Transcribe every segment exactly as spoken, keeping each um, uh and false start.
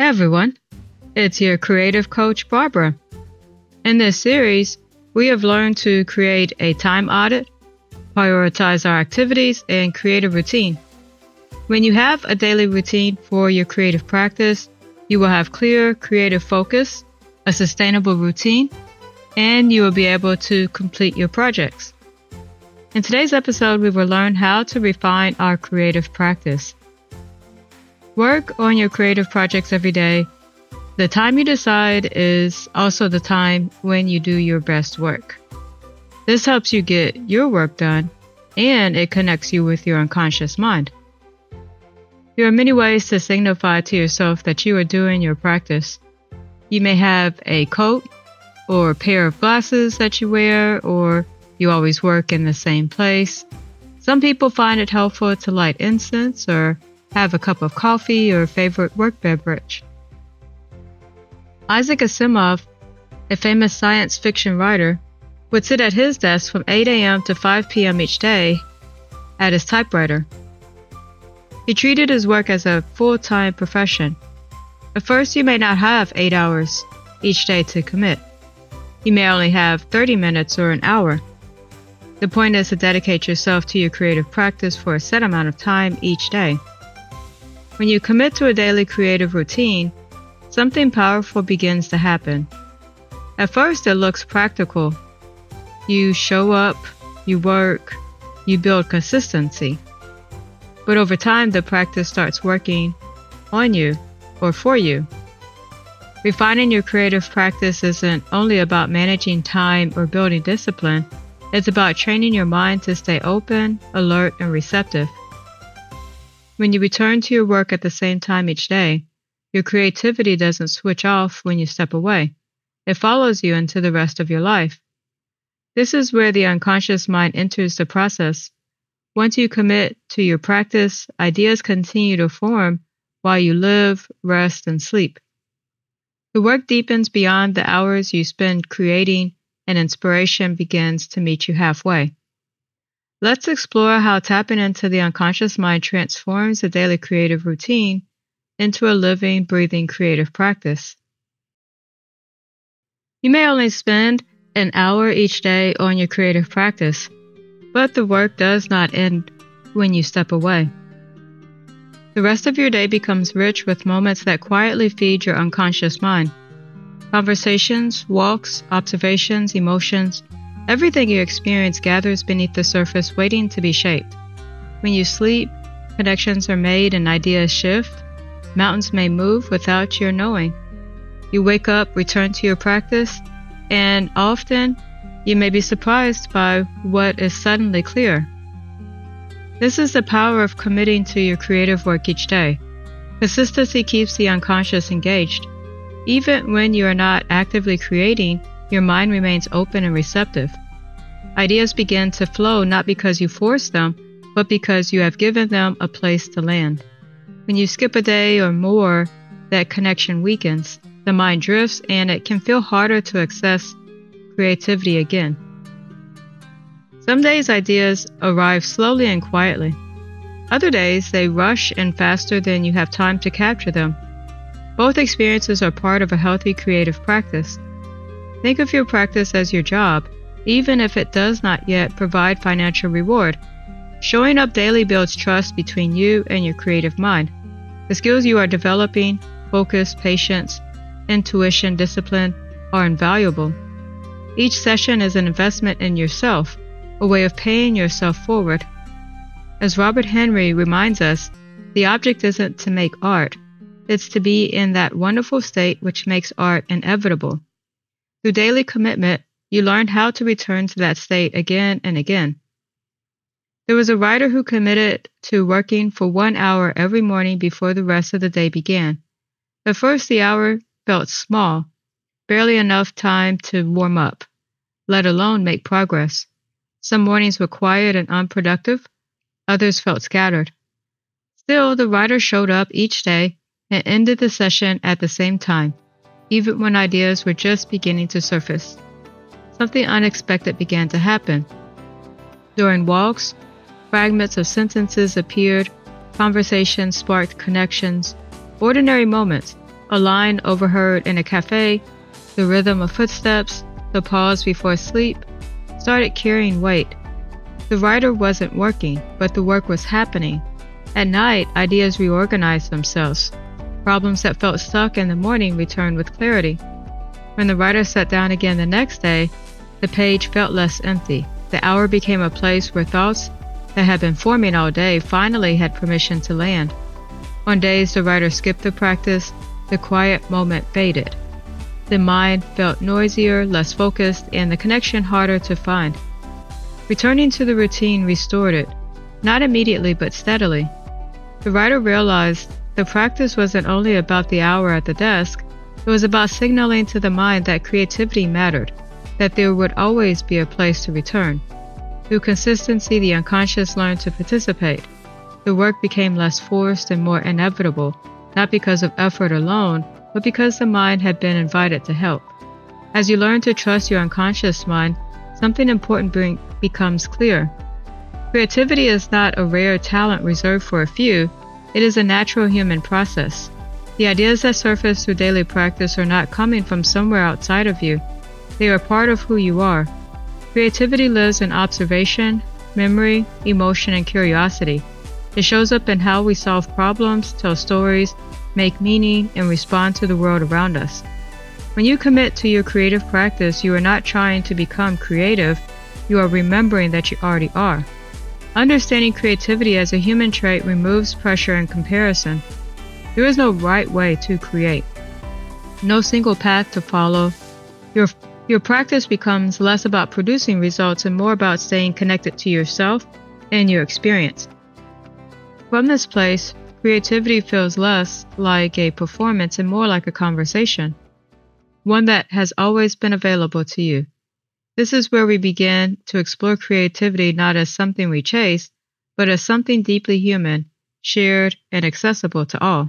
Hey everyone, it's your creative coach Barbara. In this series, we have learned to create a time audit, prioritize our activities, and create a routine. When you have a daily routine for your creative practice, you will have clear creative focus, a sustainable routine, and you will be able to complete your projects. In today's episode, we will learn how to refine our creative practice. Work on your creative projects every day. The time you decide is also the time when you do your best work. This helps you get your work done, and it connects you with your unconscious mind. There are many ways to signify to yourself that you are doing your practice. You may have a coat or a pair of glasses that you wear, or you always work in the same place. Some people find it helpful to light incense or have a cup of coffee or favorite work beverage. Isaac Asimov, a famous science fiction writer, would sit at his desk from eight a.m. to five p.m. each day at his typewriter. He treated his work as a full-time profession. At first, you may not have eight hours each day to commit. You may only have thirty minutes or an hour. The point is to dedicate yourself to your creative practice for a set amount of time each day. When you commit to a daily creative routine, something powerful begins to happen. At first, it looks practical. You show up, you work, you build consistency. But over time, the practice starts working on you or for you. Refining your creative practice isn't only about managing time or building discipline. It's about training your mind to stay open, alert, and receptive. When you return to your work at the same time each day, your creativity doesn't switch off when you step away. It follows you into the rest of your life. This is where the unconscious mind enters the process. Once you commit to your practice, ideas continue to form while you live, rest, and sleep. The work deepens beyond the hours you spend creating, and inspiration begins to meet you halfway. Let's explore how tapping into the unconscious mind transforms a daily creative routine into a living, breathing creative practice. You may only spend an hour each day on your creative practice, but the work does not end when you step away. The rest of your day becomes rich with moments that quietly feed your unconscious mind. Conversations, walks, observations, emotions, everything you experience gathers beneath the surface waiting to be shaped. When you sleep, connections are made and ideas shift. Mountains may move without your knowing. You wake up, return to your practice, and often you may be surprised by what is suddenly clear. This is the power of committing to your creative work each day. Consistency keeps the unconscious engaged. Even when you are not actively creating, your mind remains open and receptive. Ideas begin to flow not because you force them, but because you have given them a place to land. When you skip a day or more, that connection weakens, the mind drifts, and it can feel harder to access creativity again. Some days ideas arrive slowly and quietly. Other days they rush and faster than you have time to capture them. Both experiences are part of a healthy creative practice. Think of your practice as your job, even if it does not yet provide financial reward. Showing up daily builds trust between you and your creative mind. The skills you are developing, focus, patience, intuition, discipline, are invaluable. Each session is an investment in yourself, a way of paying yourself forward. As Robert Henry reminds us, the object isn't to make art, it's to be in that wonderful state which makes art inevitable. Through daily commitment, you learn how to return to that state again and again. There was a writer who committed to working for one hour every morning before the rest of the day began. At first, the hour felt small, barely enough time to warm up, let alone make progress. Some mornings were quiet and unproductive, others felt scattered. Still, the writer showed up each day and ended the session at the same time, even when ideas were just beginning to surface. Something unexpected began to happen. During walks, fragments of sentences appeared, conversations sparked connections, ordinary moments, A line overheard in a cafe, the rhythm of footsteps, the pause before sleep, started carrying weight. The writer wasn't working, but the work was happening. At night, ideas reorganized themselves. Problems that felt stuck in the morning returned with clarity. When the writer sat down again the next day, the page felt less empty. The hour became a place where thoughts that had been forming all day finally had permission to land. On days the writer skipped the practice, the quiet moment faded. The mind felt noisier, less focused, and the connection harder to find. Returning to the routine restored it, not immediately but steadily. The writer realized the practice wasn't only about the hour at the desk, it was about signaling to the mind that creativity mattered, that there would always be a place to return. Through consistency, the unconscious learned to participate. The work became less forced and more inevitable, not because of effort alone, but because the mind had been invited to help. As you learn to trust your unconscious mind, something important bring, becomes clear. Creativity is not a rare talent reserved for a few, it is a natural human process. The ideas that surface through daily practice are not coming from somewhere outside of you. They are part of who you are. Creativity lives in observation, memory, emotion, and curiosity. It shows up in how we solve problems, tell stories, make meaning, and respond to the world around us. When you commit to your creative practice, you are not trying to become creative, you are remembering that you already are. Understanding creativity as a human trait removes pressure and comparison. There is no right way to create, no single path to follow. Your, your practice becomes less about producing results and more about staying connected to yourself and your experience. From this place, creativity feels less like a performance and more like a conversation, one that has always been available to you. This is where we begin to explore creativity not as something we chase, but as something deeply human, shared, and accessible to all.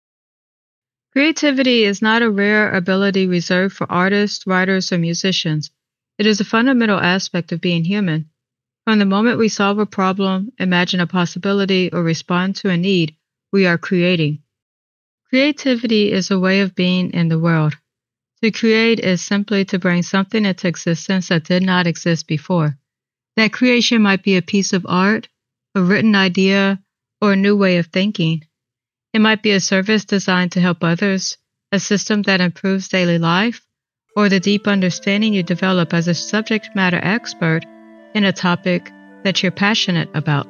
Creativity is not a rare ability reserved for artists, writers, or musicians. It is a fundamental aspect of being human. From the moment we solve a problem, imagine a possibility, or respond to a need, we are creating. Creativity is a way of being in the world. To create is simply to bring something into existence that did not exist before. That creation might be a piece of art, a written idea, or a new way of thinking. It might be a service designed to help others, a system that improves daily life, or the deep understanding you develop as a subject matter expert in a topic that you're passionate about.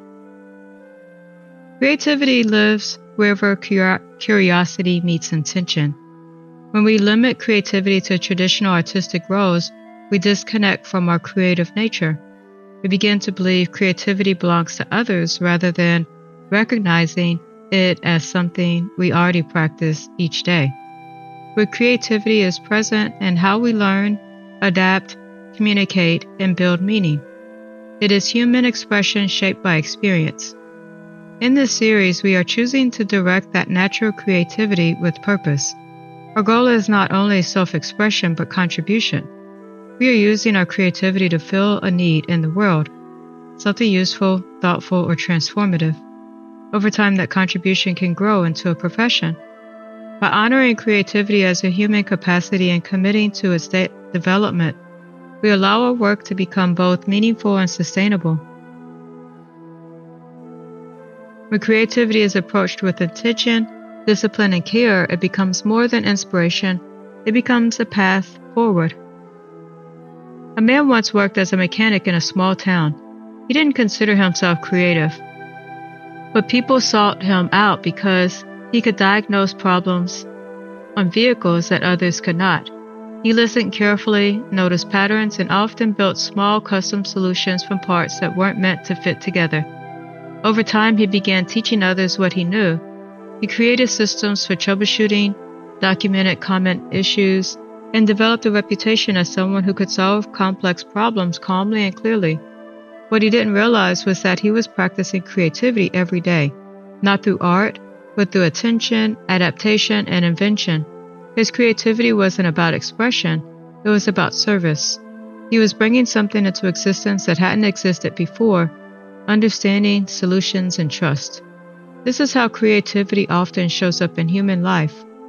Creativity lives wherever curiosity meets intention. When we limit creativity to traditional artistic roles, we disconnect from our creative nature. We begin to believe creativity belongs to others rather than recognizing it as something we already practice each day. Where creativity is present in how we learn, adapt, communicate, and build meaning. It is human expression shaped by experience. In this series, we are choosing to direct that natural creativity with purpose. Our goal is not only self-expression but contribution. We are using our creativity to fill a need in the world, something useful, thoughtful, or transformative. Over time, that contribution can grow into a profession. By honoring creativity as a human capacity and committing to its de- development, we allow our work to become both meaningful and sustainable. When creativity is approached with intention, discipline, and care, it becomes more than inspiration, it becomes a path forward. A man once worked as a mechanic in a small town. He didn't consider himself creative, but people sought him out because he could diagnose problems on vehicles that others could not. He listened carefully, noticed patterns, and often built small custom solutions from parts that weren't meant to fit together. Over time, he began teaching others what he knew. He created systems for troubleshooting, documented common issues, and developed a reputation as someone who could solve complex problems calmly and clearly. What he didn't realize was that he was practicing creativity every day, not through art, but through attention, adaptation, and invention. His creativity wasn't about expression, it was about service. He was bringing something into existence that hadn't existed before, understanding, solutions, and trust. This is how creativity often shows up in human life.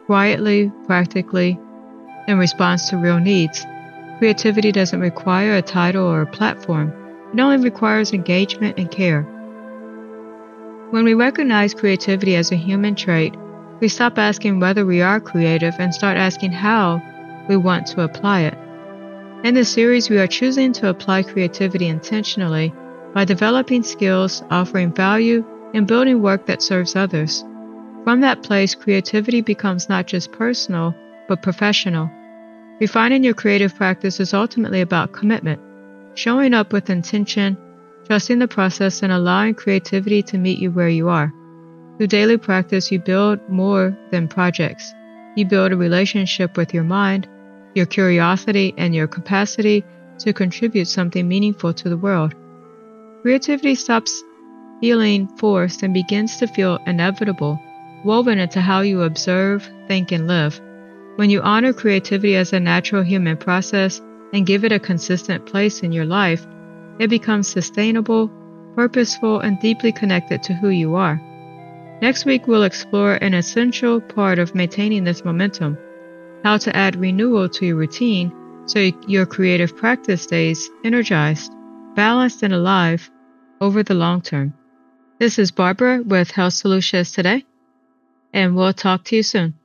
quietly, practically, in response to real needs. Creativity doesn't require a title or a platform. It only requires engagement and care. When we recognize creativity as a human trait, we stop asking whether we are creative and start asking how we want to apply it. In this series, we are choosing to apply creativity intentionally by developing skills, offering value, and building work that serves others. From that place, creativity becomes not just personal, but professional. Refining your creative practice is ultimately about commitment, showing up with intention, trusting the process, and allowing creativity to meet you where you are. Through daily practice, you build more than projects. You build a relationship with your mind, your curiosity, and your capacity to contribute something meaningful to the world. Creativity stops feeling forced and begins to feel inevitable, woven into how you observe, think, and live. When you honor creativity as a natural human process and give it a consistent place in your life, it becomes sustainable, purposeful, and deeply connected to who you are. Next week, we'll explore an essential part of maintaining this momentum: how to add renewal to your routine so your creative practice stays energized, balanced, and alive over the long term. This is Barbara with Health Solutions Today, and we'll talk to you soon.